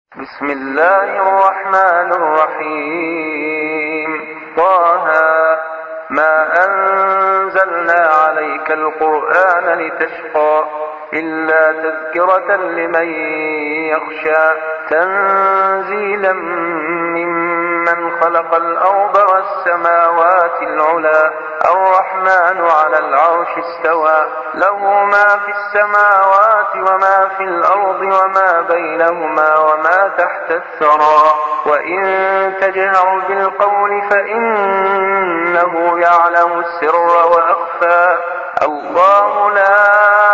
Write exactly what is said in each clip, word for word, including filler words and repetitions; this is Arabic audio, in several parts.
بسم الله الرحمن الرحيم. طه ما أنزلنا عليك القرآن لتشقى إلا تذكرة لمن يخشى تنزيلا ممن خلق الأرض والسماوات العلى الرحمن على العرش استوى له ما في السماوات وما في الأرض وما بينهما وما تحت الثرى وإن تجهر بالقول فإنه يعلم السر وأخفى الله لا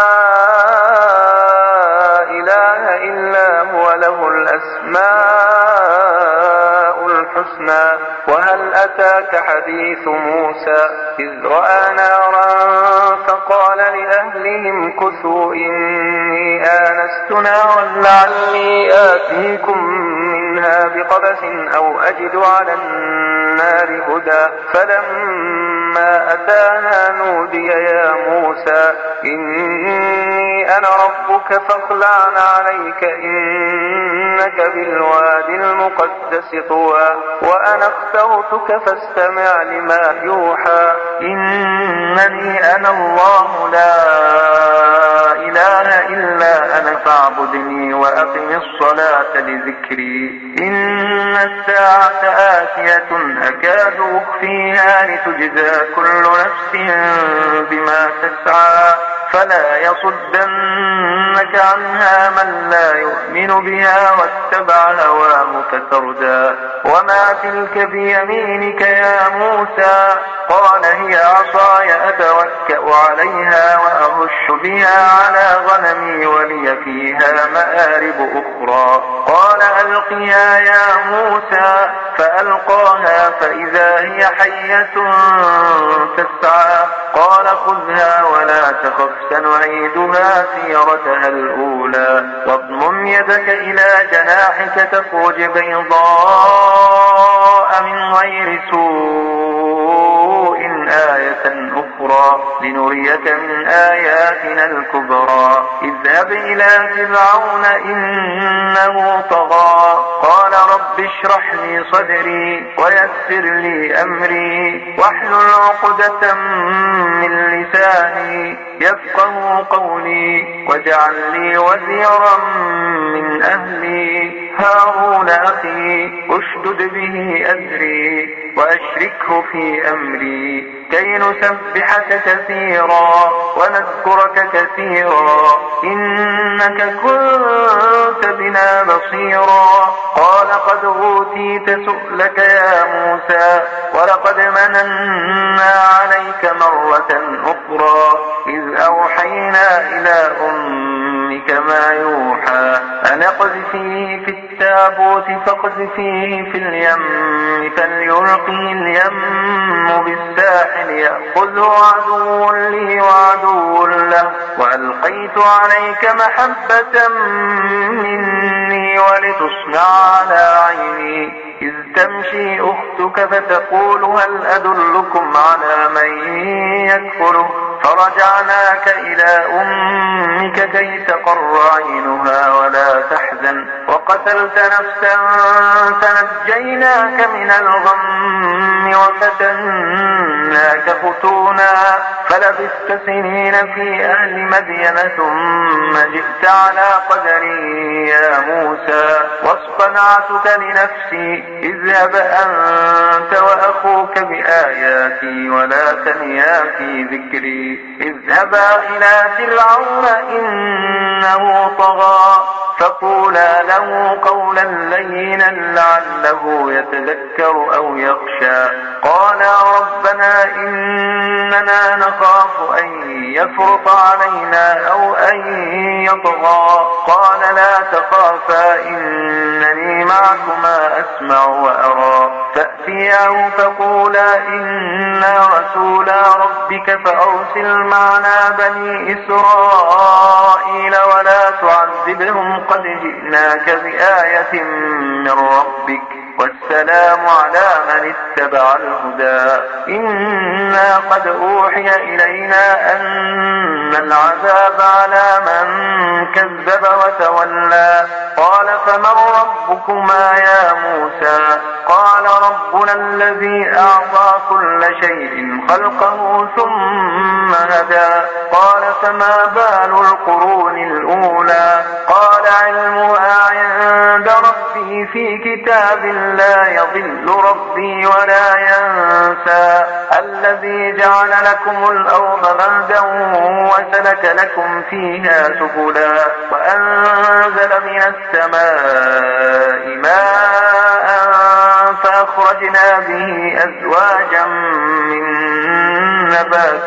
إله إلا هو له الأسماء الحسنى. وهل أتاك حديث موسى إذ رأى نارا فقال لأهلهم كثوا إني آنست نارا لعلي آتيكم منها بقبس أو أجد على النار هدى فلما أتاها نودي يا موسى إني أنا ربك فاخلع عليك إنك بالوادي المقدس طوى وأنا اخترتك فاستمع لما يوحى إنني أنا الله لا إله إلا أنا فاعبدني وأقم الصلاة لذكري إن الساعة آتية أكاد أخفيها لتجزى كل نفس بما تسعى فلا يصدنك عنها من لا يؤمن بها واتبع هواه فتردى. وما تلك بيمينك يا موسى قال هي عصاي أتوكأ عليها وأهش بها على غنمي ولي فيها مآرب أخرى قال ألقيها يا موسى فألقاها فإذا هي حية تسعى قال خذها ولا تخف سنعيدها سيرتها الأولى واضمم يدك إلى جناحك تخرج بيضاء من غير سوء آية أخرى لنريك من آياتنا الكبرى اذهب إلى فرعون إنه طغى قال رب اشرح لي صدري ويسر لي أمري واحلل عقدة من لساني يفقه قولي واجعل لي وزيرا من أهلي هارون أخي أشدد به أزري وأشركه في أمري كي نسبحك كثيرا ونذكرك كثيرا إنك كنت بنا بصيرا قال قد أوتيت سؤلك يا موسى ولقد مننا عليك مرة أخرى إذ أوحينا إلى أمك ما يوحى أن اقذفيه في التابوت فاقذفيه في اليم فليلقه اليم بالساحل يأخذه عدو لي وعدو له وألقيت عليك محبة مني ولتصنع على عيني إذ تمشي أختك فتقول هل أدلكم على من يكفله فرجعناك إلى أمك كي تقر عينها ولا تحزن وقتلت نفسا فنجيناك من الغم وفتناك فتونا فلبثت سنين في أهل مدين ثم جئت على قدري يا موسى واصطنعتك لنفسي اذهب أنت وأخوك بآياتي ولا تنيا في ذكري اذهبا إلى فرعون إنه طغى فقولا له قولا لينا لعله يتذكر أو يخشى قالا ربنا إننا نخاف أن يفرط علينا أو أن يطغى قال لا تخافا إنني معكما أسمع وأرى فأتياه فقولا إنا رسولا ربك فأرسل معنا بني إسرائيل ولا تعذبهم قد جئناك بآية من ربك والسلام على من اتبع الهدى إنا قد أوحي إلينا أن العذاب على من كذب وتولى قال فمن ربكما يا موسى قال ربنا الذي أعطى كل شيء خلقه ثم هدى قال فما بال القرون الأولى قال علمها عند ربي في كتاب لا يضل ربي ولا ينسى الذي جعل لكم الأرض مهدا وسلك لكم فيها سبلا وأنزل من السماء ماء فأخرجنا به أزواجا من نبات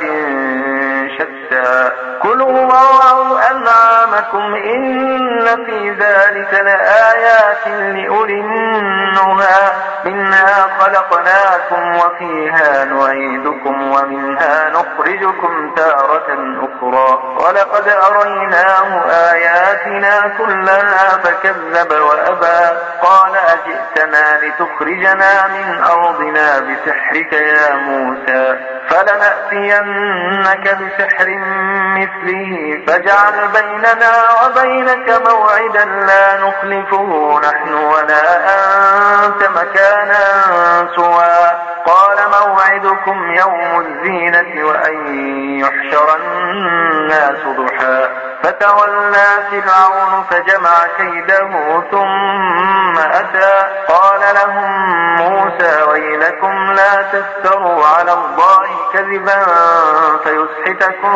شتى كلوا وارعوا أنعامكم إن في ذلك لآيات لأولي النهى منها خلقناكم وفيها نعيدكم ومنها نخرجكم تارة أخرى ولقد أريناه آياتنا كلها فكذب وأبى قال أجئتنا لتخرجنا من أرضنا بسحرك يا موسى فلنأتينك بسحر مثله فاجعل بيننا وبينك موعدا لا نخلفه نحن ولا أنت مكانا سوى قال موعدكم يوم الزينة وأن يحشر الناس ضحى فتولى فرعون فجمع كيده ثم أتى قال لهم موسى ويلكم لا تفتروا على الله كذبا فيسحتكم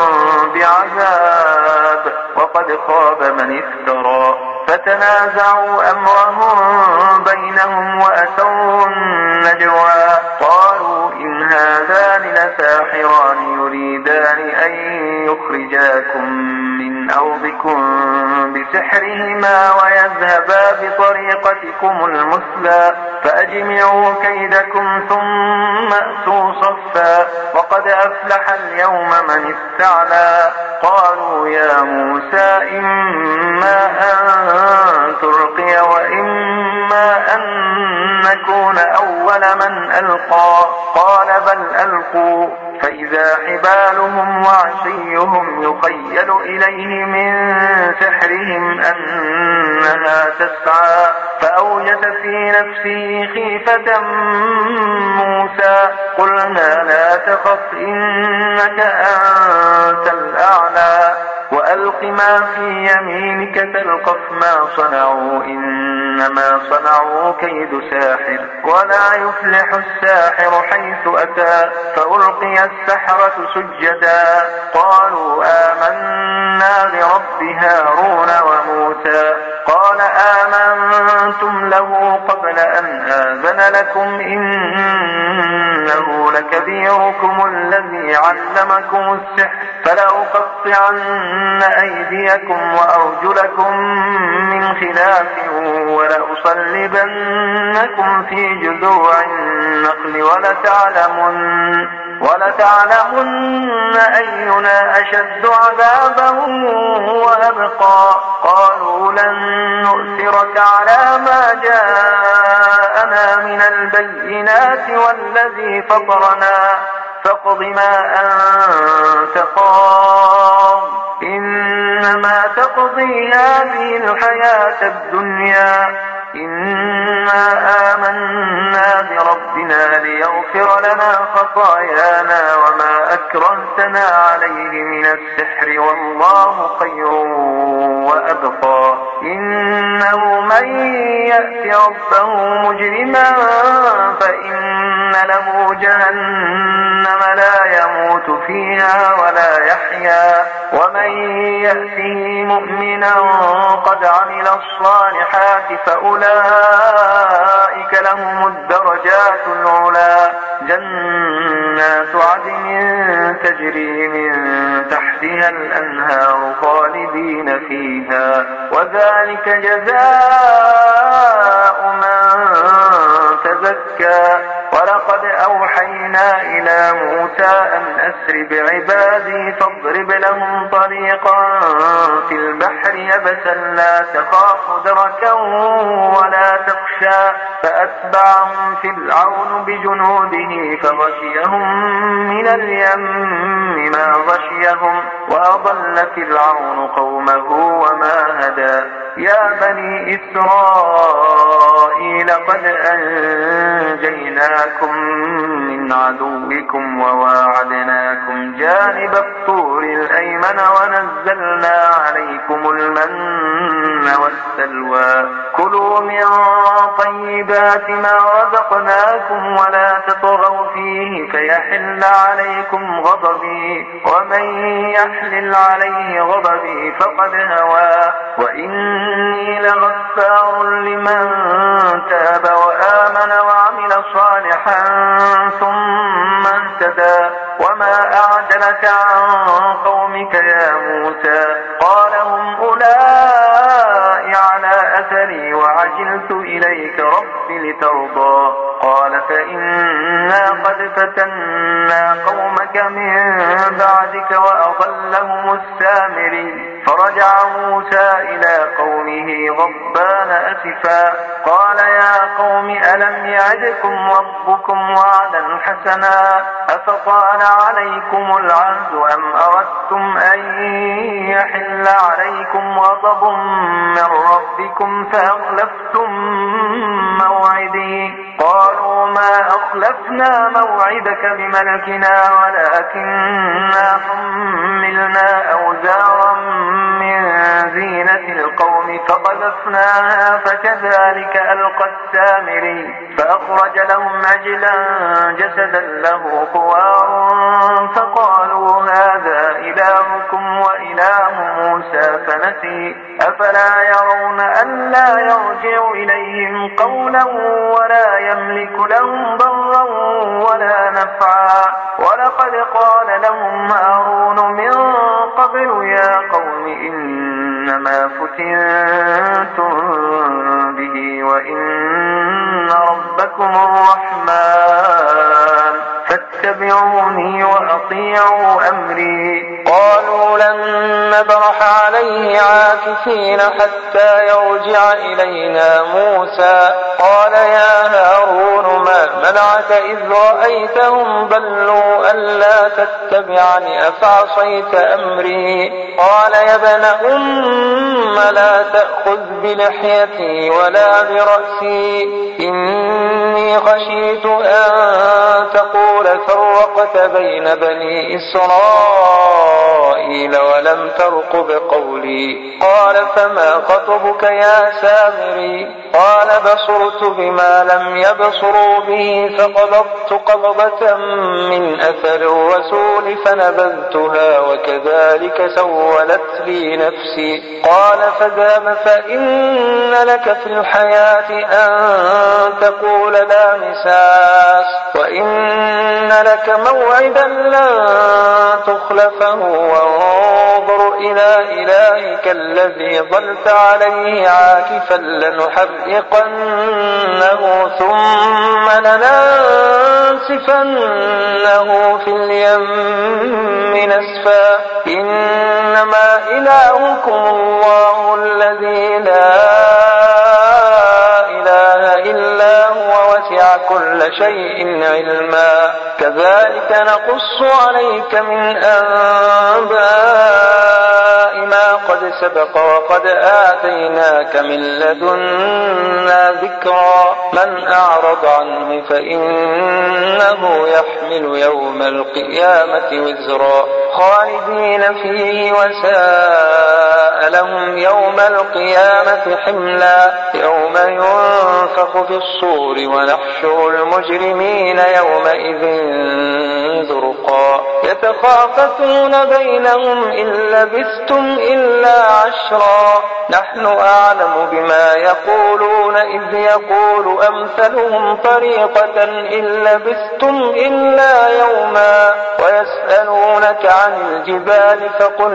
بعذاب وقد خاب من افترى فتنازعوا أمرهم بينهم وأسروا النجوى قالوا إن هذان لساحران يريدان أن يخرجاكم من أرضكم بسحرهما ويذهبا بطريقتكم المثلى فأجمعوا كيدكم ثم أتوا صفا وقد أفلح اليوم من استعلى قالوا يا موسى إما أن تلقي وإما أن نكون أول من ألقى قال بل ألقوا فإذا حبالهم وعصيهم يخيل إليه من سحرهم أنها تسعى فأوجس في نفسه خيفة موسى قلنا لا تخف إنك أنت الأعلى وألق ما في يمينك تلقف ما صنعوا إنما صنعوا كيد ساحر ولا يفلح الساحر حيث أتى فألقي السحرة سجدا قالوا آمنا برب هارون وموسى قال آمنتم له قبل أن آذن لكم إنه لكبيركم الذي علمكم السحر فلأقطعن أيديكم وأرجلكم من خلاف ولأصلبنكم في جذوع النخل ولتعلمن ولتعلمن أينا أشد عذابا وأبقى قالوا لن نؤثرك على ما جاءنا من البينات والذي فطرنا فاقض ما أنت قاض إنما تقضي هذه الحياة الدنيا إنا آمنا بربنا ليغفر لنا خطايانا وما أكرهتنا عليه من السحر والله خير وأبقى إنه من يأت ربه مجرما فإن له جهنم لا يموت فيها ولا يحيا ومن يأته مؤمنا قد عمل الصالحات فأولئك لهم الدرجات العلى جنات عدن تجري من تحتها الأنهار خالدين فيها وذلك جزاء يزكى ولقد أوحينا إلى موسى أن أسر بعبادي فاضرب لهم طريقا في البحر يبسا لا تخاف دركا ولا تخشى فأتبعهم فرعون بجنوده فغشيهم من اليم ما غشيهم وأضل فرعون قومه وما هدى يا بني إسرائيل قد أنجيناكم من عدوكم وواعدناكم جانب الطور الأيمن ونزلنا عليكم المن والسلوى كلوا من طيبات ما رزقناكم ولا تطغوا فيه فيحل عليكم غضبي ومن يحلل عليه غضبي فقد هوى وإني لغفار لمن تاب وآمن وعمل صالحا ثم اهتدى وما أعجلك عن قومك يا موسى قال هم أولئك على أثري وعجلت إليك رب لترضى قال فإنا قد فتنا قومك من بعدك وأضلهم السامري فرجع موسى إلى قومه غضبان أسفا قال يا قوم ألم يعدكم ربكم وعدا حسنا أفطال عليكم العهد أم أردتم أن يحل عليكم غضب من ربكم فأخلفتم موعدي قالوا ما أخلفنا موعدك بملكنا ولكننا حملنا أوزارا من زينة القوم فقذفناها فكذلك ألقى السامري فأخرج لهم عجلا جسدا له خوار فقالوا هذا إلهكم وإله موسى فنسي أفلا يرون أن لا يرجع إليهم قولا ولا يملك لهم ضرا ولا نفعا ولقد قال لهم هارون من قبل يا قوم إنما فتنتم به وإن ربكم الرحمن فاتبعوني وأطيعوا أمري قالوا لن نبرح عليه عاكفين حتى يرجع إلينا موسى قال يا هارون ما منعك إذ رأيتهم ضلوا ألا تتبعني أفعصيت أمري قال يا ابن أم لا تأخذ بلحيتي ولا برأسي إني خشيت أن تقول فرقت بين بني إسرائيل ولم ترقب قولي قال فما خطبك يا سامري قال بصرت بما لم يبصروا به فقبضت قبضة من أثر الرسول فنبذتها وكذلك سولت لي نفسي قال فذهب فإن لك في الحياة أن تقول لا مساس وإن لك موعدا لن تخلفه وانظر إلى إلهك الذي ظلت عليه عاكفا لنحرقنه ثم لننسفنه في اليم نسفا إنما إلهكم الله الذي لا إله إلا هو وسع كل شيء علما كذلك نقص عليك من أنباء ما قد سبق وقد آتيناك من لدنا ذكرا من أعرض عنه فإنه يحمل يوم القيامة وزرا خالدين فيه وساء لهم يوم القيامة حملا يوم ينفخ في الصور ونحشر المجرمين يومئذ زرقا يتخافتون بينهم إن لبثتم إلا عشرا نحن أعلم بما يقولون إذ يقول أمثلهم طريقة إن لبثتم إلا يوما ويسألونك عن الجبال فقل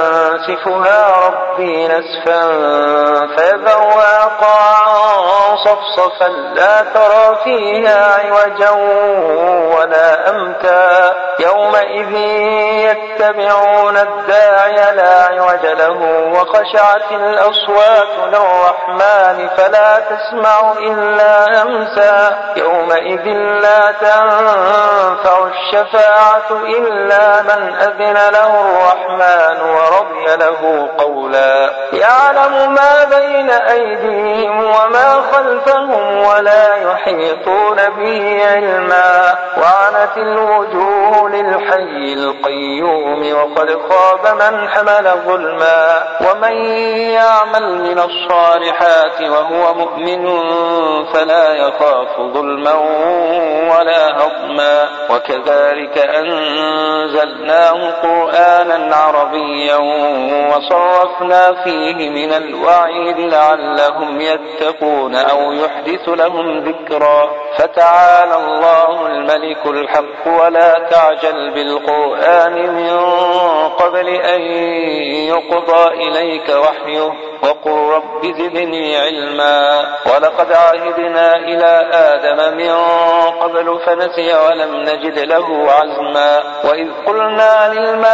ينسفها ربي نسفا فيذرها قاعا صفصفا لا ترى فيها عوجا ولا أمتا يومئذ يتبعون الداعي لا عوج له وخشعت الأصوات للرحمن فلا تسمع إلا همسا يومئذ لا تنفع الشفاعة إلا من أذن له الرحمن ورضي له قولا يعلم ما بين أيديهم وما خلفهم ولا يحيطون به علما وعنت الوجوه للحي القيوم وقد خاب من حمل ظلما ومن يعمل من الصالحات وهو مؤمن فلا يخاف ظلما ولا هضما وكذلك أنزلناه قرآنا عربيا وصرفنا فيه من الوعيد لعلهم يتقون أو يحدث لهم ذكرا فتعالى الله الملك الحق ولا تعجل بالقرآن من قبل أن يقضى إليك وحيه وقل رب زدني علما ولقد عهدنا إلى آدم من قبل فنسي ولم نجد له عزما وإذ قلنا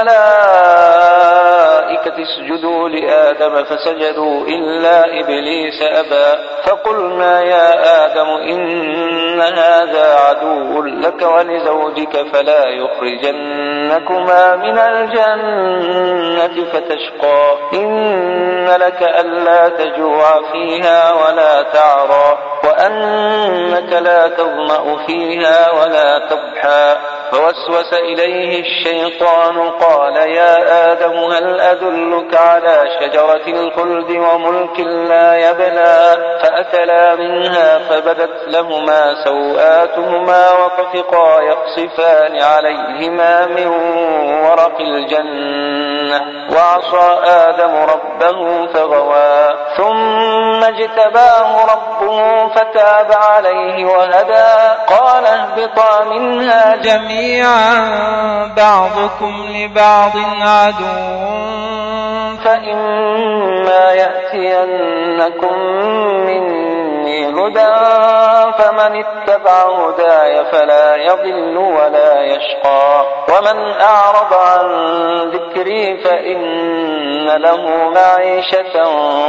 للملائكة اسجدوا لآدم فسجدوا إلا إبليس أبى فقلنا يا آدم إن هذا عدو لك ولزوجك فلا يخرجنكما من الجنة فتشقى إن لك ألا تجوع فيها ولا تعرى وأنك لا تظمأ فيها ولا تضحى فوسوس إليه الشيطان قال يا آدم هل أدلك على شجرة الخلد وملك لا يبلى فأكلا منها فبدت لهما سوآتهما وطفقا يقصفان عليهما من ورق الجنة وعصى آدم ربه فغوى ثم اجتباه ربه فتاب عليه وهدى قال اهبطا منها جميعا بعضكم لبعض عدو فإما يأتينكم مني هدى فمن اتبع هداي فلا يضل ولا يشقى ومن أعرض عن ذكري فإن له معيشة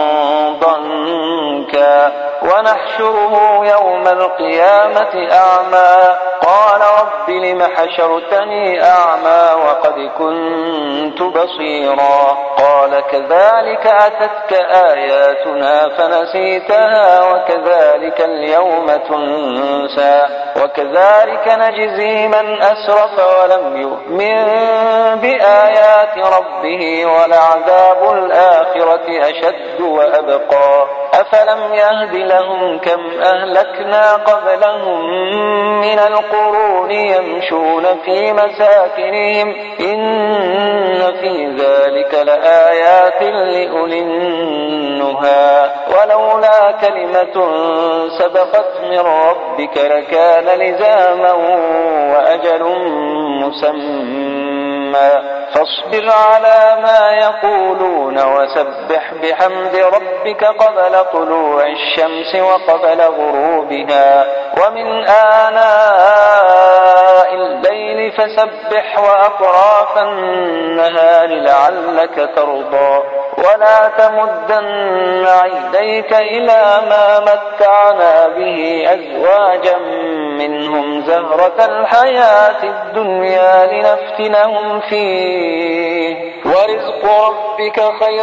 ضنكا ونحشره يوم القيامة أعمى قال رب لم حشرتني أعمى وقد كنت بصيرا قال كذلك أتتك آياتنا فنسيتها وكذلك اليوم تنسى وكذلك نجزي من أسرف ولم يؤمن بآيات ربه ولعذاب الآخرة أشد وأبقى أفلم يهد لهم كم أهلكنا قبلهم من القرون يمشون في مساكنهم إن في ذلك لآيات لأولي النهى ولولا كلمة سبقت من ربك لكان لزاما وأجل مسمى فاصبر على ما يقولون وسبح بحمد ربك قبل طلوع الشمس وقبل غروبها ومن آناء الليل فسبح وأطراف النهار لعلك ترضى ولا تمدن عينيك إلى ما متعنا به أزواجا منهم زهرة الحياة الدنيا لنفتنهم فيه ورزق ربك خير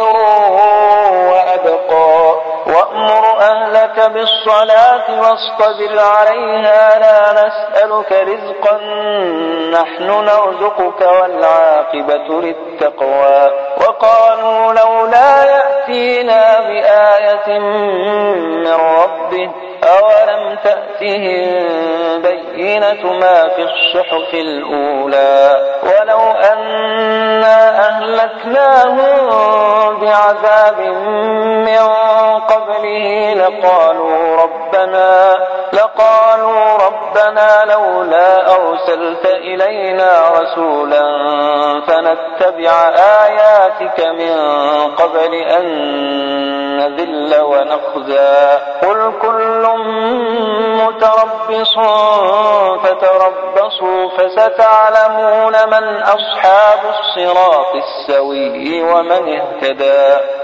وأبقى وأمر أهلك بالصلاة واصطبر عليها لا نسألك رزقا نحن نرزقك والعاقبة للتقوى وقالوا لولا يأتينا بآية من ربه أولم تأتهم بينة ما في الصحف الأولى ولو أنا أهلكناهم بعذاب من قبله لقالوا ربنا ربنا لقالوا ربنا لولا أرسلت إلينا رسولا فنتبع آياتك من قبل أن نذل ونخزى قل كل متربص فتربصوا فستعلمون من أصحاب الصراط السوي ومن اهتدى.